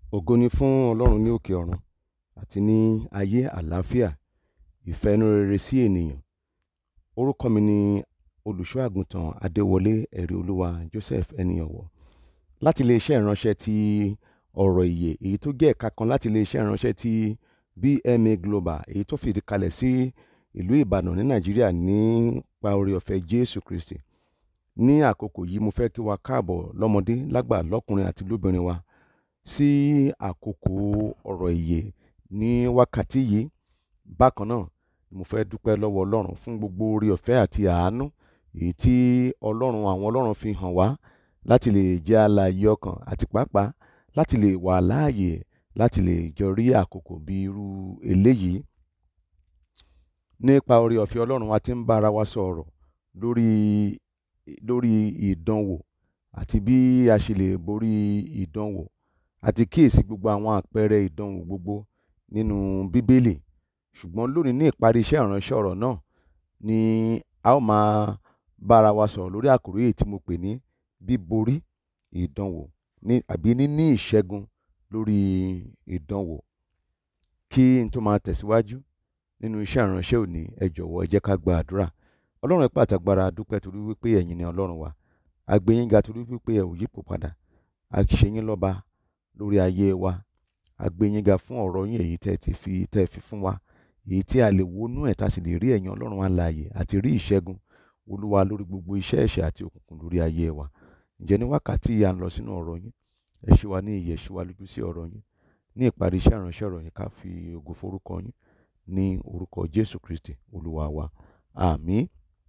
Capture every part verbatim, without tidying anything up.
Ògo ni fún Ọlọ́run ní òkè ọ̀run àti ní ayé àlàáfíà, ìfẹ́ inú rere sí ènìyàn. Orúkọ mi ni olùṣọ́ àgùntàn Adéwọlé ẹ̀rí olúwa Joseph ẹni ọ̀wọ̀, láti iléeṣẹ́ ìránṣẹ́ ti ọ̀rọ̀ ìyè, èyí tó jẹ́ ẹ̀ka kan láti iléeṣẹ́ ìránṣẹ́ ti B M A Global, èyí tó fìdí kalẹ̀ sí ìlú Ìbàdàn ní Nàìjíríà nípa oore ọ̀fẹ́ Jésù Kristi. Ní àkókò yìí mo fẹ́ kí wa káàbọ̀ lọ́mọdé lágbà, lọ́kùnrin àti lóbìnrin wa sí àkókò ọ̀rọ̀ ìyè ní wákàtí yìí. Bákan náà mo fẹ́ dúpẹ́ lọ́wọ́ Ọlọ́run fún gbogbo oore ọ̀fẹ́ àti àánú èyí tí Ọlọ́run àwọn Ọlọ́run fi hàn wá láti lè jẹ́ alààyè ọkàn àti pàápàá láti lè wà láàyè láti lè jọ rí àkókò bí irú eléyìí. Nípa oore ọ̀fẹ́ Ọlọ́run a ti ń bá ara wa sọ̀rọ̀ lórí lórí ìdánwò àti bí a ṣe lè borí ìdánwò, àti kíyèsí gbogbo àwọn àpẹẹrẹ ìdánwò gbogbo nínú Bíbélì. Ṣùgbọ́n lónìí ní ìparí iṣẹ́ ìránṣẹ́ ọ̀rọ̀ náà ni a ó máa bára wa sọ̀rọ̀ lórí àkòrí èyí tí mo pè ní bíborí ìdánwò ní àbí níní ìṣẹ́gun lórí ìdánwò. Kí n tó máa tẹ̀síwájú nínú iṣẹ́ ìránṣẹ́ òní, ẹ jọ̀wọ́ ẹ jẹ́ ká gba àdúrà. Ọlọ́run ipá àtàgbára, a dúpẹ́ torí wípé ẹ̀yin ni Ọlọ́run wa. A gbé yín ga torí wípé ẹ ò yípo padà. A ṣe yín lọ́ba lórí ayé wa. A gbé yín ga fún ọ̀rọ̀ yín èyí tẹ́ ti fi tẹ́ fi fún wa, èyí tí a lè wọnú ẹ̀ tá sì lè rí ẹ̀yin Ọlọ́run alààyè àti rí ìṣẹ́gun Olúwa lórí gbogbo iṣẹ́ ẹ̀ṣẹ̀ àti òkùnkùn lórí ayé wa. Ǹjẹ́ ní wákàtí yìí à ń lọ sínú ọ̀rọ̀ yín, ẹ ṣí wa ní ìyè, ṣí wa lójú sí ọ̀rọ̀ yín. Ní ìparí iṣẹ́ ìránṣẹ́ ọ̀rọ̀ yín ká fi ògo forúkọ yín ní orúkọ Jésù Kristi Olúwa wa. Àmín.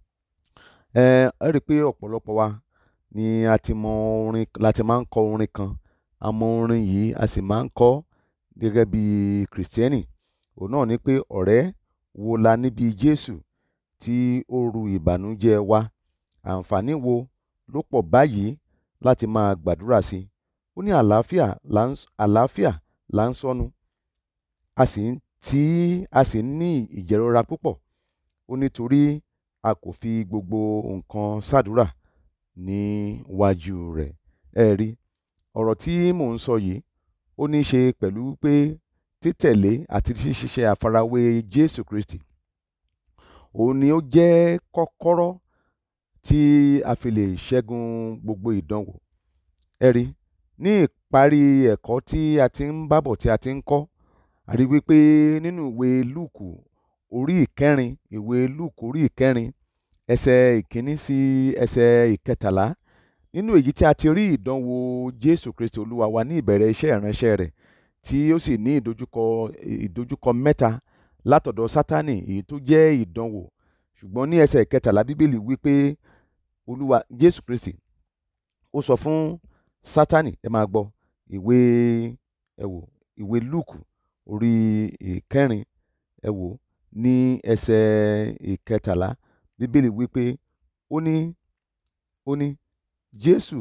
Ẹ ẹ rí i pé ọ̀pọ̀lọpọ̀ wa ni a ti mọ orin, láti máa ń kọ orin kan. A mọ orin yìí a sì máa ń kọ gẹ́gẹ́ bí Kìrìsìtẹ́nì. Òun náà ni pé ọ̀rẹ́ wo la níbi Jésù tí ó ru ìbànújẹ́ wa. Àǹfààní wo ló pọ̀ báyìí láti máa gbàdúrà sí i. Ó ní àlàáfíà là ń àlàáfíà là ń sọnù, a sì ń tí a sì ń ní ìjẹ̀rora púpọ̀. Ó nítorí a kò fi gbogbo nǹkan ṣàdúrà níwájú rẹ̀. Ẹ rí ọ̀rọ̀ tí mò ń sọ yìí, ó ní í ṣe pẹ̀lú pé títẹ̀lé àti ṣíṣe àfarawé Jésù Kristi. Òun ni ó jẹ́ kọ́kọ́rọ́ tí a fi lè ṣẹ́gun gbogbo ìdánwò. Ẹ rí ní ìparí ẹ̀kọ́ tí a ti ń bábọ̀, tí a ti ń kọ́, a rí wípé nínú ìwé Lúùkù orí ìkẹrin, ìwé Lúùkù orí ìkẹrin ẹsẹ̀ ìkíní sí ẹsẹ̀ ìkẹtàlá, nínú èyí tí a ti rí ìdánwò Jésù Kristi Olúwa wa ní ìbẹ̀rẹ̀ iṣẹ́ ìránṣẹ́ rẹ̀, tí ó sì ní ìdojúkọ ìdojúkọ mẹ́ta látọ̀dọ̀ Sátánì, èyí tó jẹ́ ìdánwò. Ṣùgbọ́n ní ẹsẹ̀ ìkẹtàlá Bíbélì wípé Olúwa Jésù Kristi ó sọ fún Sátánì, ẹ máa gbọ́ ìwé ẹ wò ìwé Lúùkù orí ìkẹrin ẹ wò ní ẹsẹ̀ ìkẹtàlá Bíbélì wípé ó ní ó ní Jésù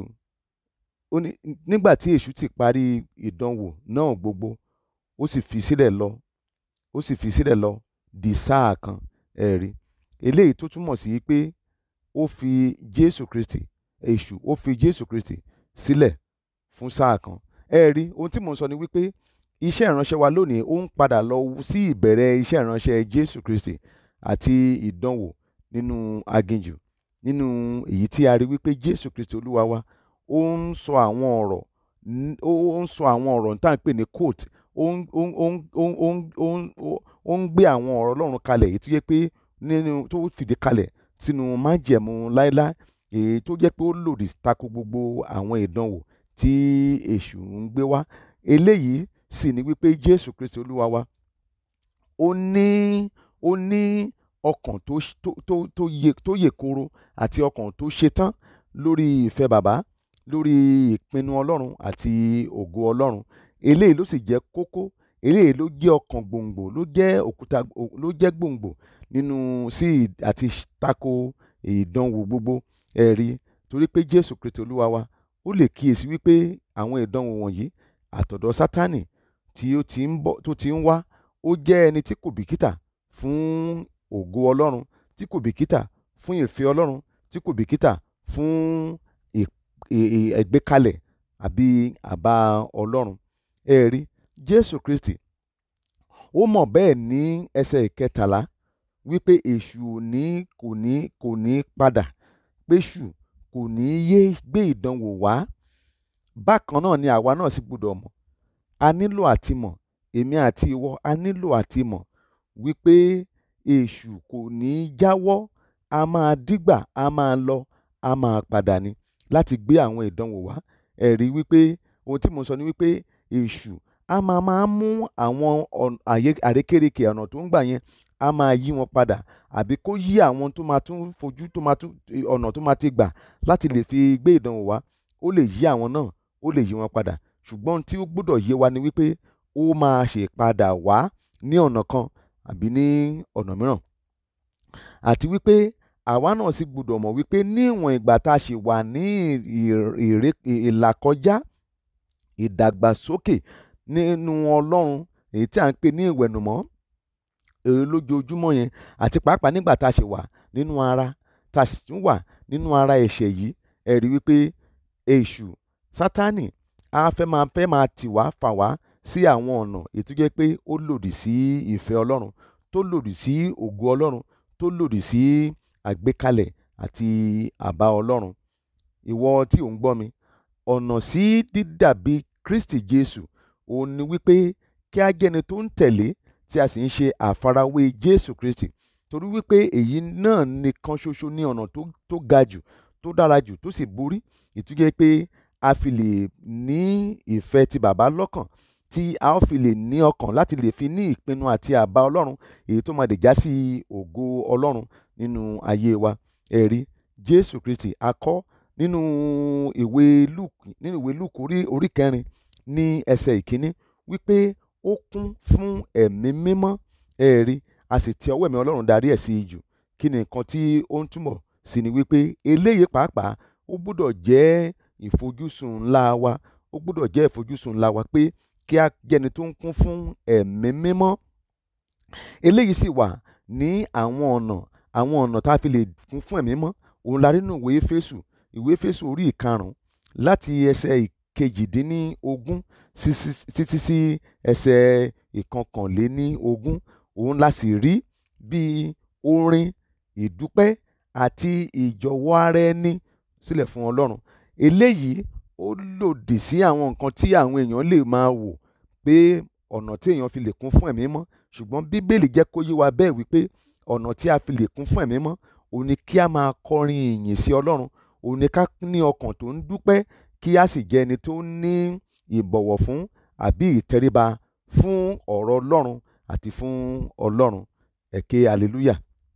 ó ní nígbà tí èṣù ti parí ìdánwò náà gbogbo, ó sì fi sílẹ̀ lọ ó sì fi sílẹ̀ lọ di sáà kan. Ẹ rí eléyìí tó túmọ̀ sí pé ó fi Jésù Kristi èṣù ó fi Jésù Kristi sílẹ̀ fún sáà kan. Ẹ rí ohun tí mò ń sọ ni wípé iṣẹ́ ìránṣẹ́ wa lónìí ó ń padà lọ sí ìbẹ̀rẹ̀ iṣẹ́ ìránṣẹ́ Jésù Kristi àti ìdánwò nínú aginjù, nínú èyí tí a rí wípé Jésù Kristi Olúwa wa ó ń sọ àwọn ọ̀rọ̀ ó ń sọ àwọn ọ̀rọ̀ tá à ń pè ní quote, ó ń ó ń ó ń ó ń ó ń ó ń gbé àwọn ọ̀rọ̀ Ọlọ́run kalẹ̀ èyí tó jẹ́ pé nínú tó fìdí kalẹ̀ sínú májẹ̀mú láéláé, èyí tó jẹ́ pé ó lòdì tako gbogbo àwọn ìdánwò tí èṣù ń gbé wá. Eléyìí sì ni wípé Jésù Kristi Olúwa wa ó ní ó ní ọkàn tó tó tó yè tó yè koro àti ọkàn tó ṣetán lórí ìfẹ́ bàbá, lórí ìpinnu Ọlọ́run àti ògo Ọlọ́run. Eléyìí ló sì jẹ́ kókó, eléyìí ló jẹ́ ọkàn gbòǹgbò, ló jẹ́ òkúta, ló jẹ́ gbòǹgbò nínú sí àti tako ìdánwò gbogbo. Ẹ rí torí pé Jésù Kristi Olúwa wa ó lè kíyèsí wípé àwọn ìdánwò wọ̀nyí àtọ̀dọ̀ Sátánì tí ó ti ń bọ̀ tó ti ń wá, ó jẹ́ ẹni tí kò bìkítà fún ògo Ọlọ́run, tí kò bìkítà fún ìfẹ́ Ọlọ́run, tí kò bìkítà fún ìgbékalẹ̀ àbí àbá Ọlọ́run. ẹ rí Jésù Kristi ó mọ̀ bẹ́ẹ̀ ní ẹsẹ̀ ìkẹtàlá wípé èṣù ò ní kò ní kò ní padà, péṣù kò ní yé gbé ìdánwò wá. Bákan náà ni àwa náà sì gbọ́dọ̀ mọ̀, a nílò àti mọ̀, èmi àti ìwọ a nílò àti mọ̀ wípé èṣù kò ní jáwọ́, a máa dígbà, a máa lọ, a máa padà ni láti gbé àwọn ìdánwò wá. Ẹ rí wípé ohun tí mo sọ ni wípé èṣù a máa máa mú àwọn àrékérekè ọ̀nà tó ń gbà yẹn, a máa yí wọn padà, àbí kó yí àwọn tó máa tún fojú tó máa tún ọ̀nà tó máa ti gbà láti lè fi gbé ìdánwò wá, ó lè yí àwọn náà, ó lè yí wọn padà. Ṣùgbọ́n ohun tí ó gbọ́dọ̀ yé wa ni wípé ó máa ṣe padà wá ní ọ̀nà kan àbí ní ọ̀nà mìíràn. Àti wípé àwa náà sì gbọ́dọ̀ mọ̀ wípé níwọ̀n ìgbà tá a ṣì wà ní ìlàkọjá ìdàgbàsókè nínú Ọlọ́run, èyí tí à ń pè ní ìwẹ̀nùmọ́ èyí lójoojúmọ́ yẹn, àti pàápàá nígbà tá a ṣì wà nínú ara, tá a sì tún wà nínú ara ẹ̀ṣẹ̀ yìí, ẹ rí wípé èṣù Sátánì á fẹ́ máa fẹ́ máa tì wá fà wá sí àwọn ọ̀nà èyí tó jẹ́ pé ó lòdì sí ìfẹ́ Ọlọ́run, tó lòdì sí ògo Ọlọ́run, tó lòdì sí àgbékalẹ̀ àti àbá Ọlọ́run. Ìwọ tí ò ń gbọ́ mi, ọ̀nà sí dídàbí Kristi Jésù òun ni wípé kí a jẹ́ ẹni tó ń tẹ̀lé tí a sì ń ṣe àfarawé Jésù Kristi, torí wípé èyí náà nìkan ṣoṣo ní ọ̀nà tó, tó ga jù, tó dára jù, tó sì borí, ìtújẹ́ pé a fi lè ní ìfẹ́ ti bàbá lọ́kàn, tí a ó fi lè ní ọkàn láti lè fi ní ìpinnu àti àbá Ọlọ́run èyí tó máa lè já sí ògo Ọlọ́run nínú ayé wa. Ẹ rí Jésù Kristi a kọ́ nínú ìwé Lúùkù nínú ìwé Lúùkù orí orí kẹrin ní ẹsẹ̀ ìkíní wípé ó kún fún ẹ̀mí mímọ́. Ẹ rí a sì ti ọwọ́ ẹ̀mí Ọlọ́run darí ẹ̀ sí ijù. Kí ni nǹkan tí ó ń túmọ̀ sí ni wípé eléyìí pàápàá ó gbọ́dọ̀ jẹ́ ìfojúsùn ńlá wa, ó gbọ́dọ̀ jẹ́ ìfojúsùn ńlá wa pé kí a jẹ́ni tó ń kún fún ẹ̀mí mímọ́. Eléyìí sì wà ní àwọn ọ̀nà àwọn ọ̀nà tá a fi lè kún fún ẹ̀mí mímọ́. Òun la rí nínú ìwé Éfésù ìwé Éfésù orí ìkarùn-ún láti ẹsẹ̀ ìkejìdínlógún títí sí ẹsẹ̀ ìkọkànléníogún. Òun la sì rí bí orin ìdúpẹ́ àti ìjọ̀wọ́ ara ẹni sílẹ̀ fún Ọlọ́run. Eléyìí ó lòdì sí àwọn nǹkan tí àwọn èèyàn lè máa wò pé ọ̀nà tí èèyàn fi lè kún fún ẹ̀mí mímọ́, ṣùgbọ́n Bíbélì jẹ́ kó yé wa bẹ́ẹ̀ wípé ọ̀nà tí a fi lè kún fún ẹ̀mí mímọ́ òun ni kí a máa kọrin ìyìn sí Ọlọ́run, òun ni ká ní ọkàn tó ń dúpẹ́, kí a sì jẹ́ ẹni tó ní ìbọ̀wọ̀ fún àbí ìtẹríba fún ọ̀rọ̀ Ọlọ́run àti fún Ọlọ́run. Ẹ ké hallelujah.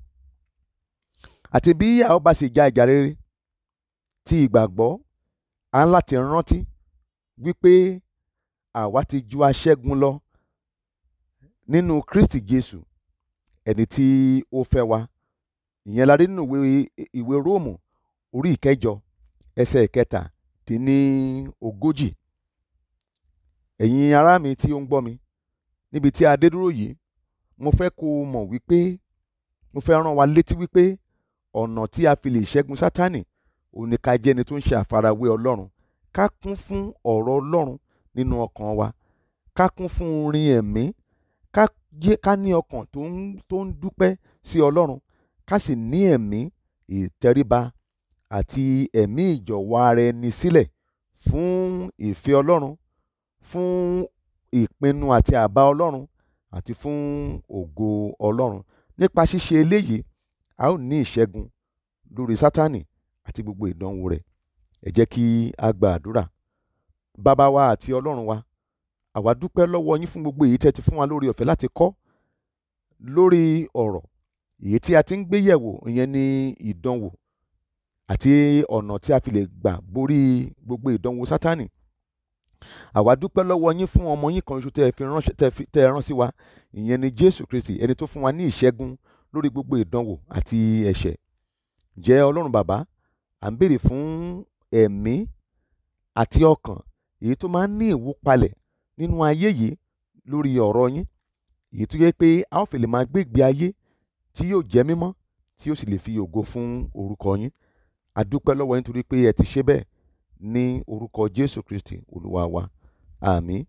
Àti bí a ó bá sì ja ìjà rere ti ìgbàgbọ́, a ń láti rántí wípé àwa ti ju aṣẹ́gun lọ nínú Kristi Jésù ẹni tí ó fẹ́ wa. Ìyẹn la rí nínú ìwé ìwé Róòmù orí ìkẹjọ ẹsẹ̀ ìkẹta dín ní ogójì. Ẹ̀yin ará mi tí ó ń gbọ́ mi níbi tí a dé dúró yìí, mo fẹ́ kó o mọ̀ wípé mo fẹ́ rán wa létí wípé ọ̀nà tí a fi lè ṣẹ́gun Sátánì òun ni ká jẹ́ ẹni tó ń ṣe àfarawé Ọlọ́run, ká kún fún ọ̀rọ̀ Ọlọ́run nínú ọkàn wa, ká kún fún orin ẹ̀mí, ká jẹ́ ká ní ọkàn tó ń tó ń dúpẹ́ sí Ọlọ́run, ká sì ní ẹ̀mí ìtẹríba àti ẹ̀mí ìjọ̀wọ́ ara ẹni sílẹ̀ fún ìfẹ́ Ọlọ́run, fún ìpinnu àti àbá Ọlọ́run àti fún ògo Ọlọ́run. Nípa ṣíṣe eléyìí, a ó ní ìṣẹ́gun lórí Sátánì àti gbogbo ìdánwò rẹ̀. Ẹ jẹ́ kí a gba àdúrà. Bàbá wa àti Ọlọ́run wa, àwa dúpẹ́ lọ́wọ́ yín fún gbogbo èyí tẹ́ ti fún wa lórí ọ̀fẹ́ láti kọ́ lórí ọ̀rọ̀ èyí tí a ti ń gbé yẹ̀wò, ìyẹn ni ìdánwò àti ọ̀nà tí a fi lè gbà borí gbogbo ìdánwò Sátánì. Àwa dúpẹ́ lọ́wọ́ yín fún ọmọ yín kan ṣoṣo tẹ́ ẹ fi ránṣẹ́ tẹ́ ẹ fi tẹ́ ẹ rán sí wa, ìyẹn ni Jésù Kristi, ẹni tó fún wa ní ìṣẹ́gun lórí gbogbo ìdánwò àti ẹ̀ṣẹ̀. Jẹ́ Ọlọ́run bàbá, à ń béèrè fún ẹ̀mí àti ọkàn èyí tó máa ń ní ìwúpalẹ̀ nínú ayé yìí lórí ọ̀rọ̀ yín, èyí tó yẹ pé a ó fi lè máa gbé ìgbé ayé tí yóò jẹ́ mímọ́, tí yóò sì lè fi ògo fún orúkọ yín. A dúpẹ́ lọ́wọ́ yín torí pé ẹ ti ṣe bẹ́ẹ̀ ní orúkọ Jésù Kristi Olúwa wa. Àmín.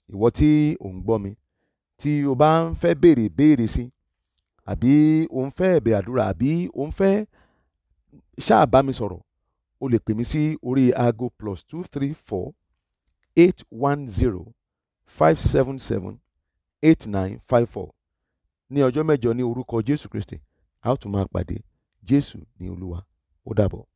ìwọ tí ò ń gbọ́ mi, tí o bá ń fẹ́ béèrè béèrè sí, àbí o ń fẹ́ ẹ̀bẹ̀ àdúrà, àbí o ń fẹ́ ṣáà bá mi sọ̀rọ̀, o lè pè mí sí orí aago plus two three four eight one zero five seven seven eight nine five four. Ní ọjọ́ mẹ́jọ ní orúkọ Jésù Kristi a ó tún máa pàdé. Jésù ní Olúwa. Ó dàbọ̀.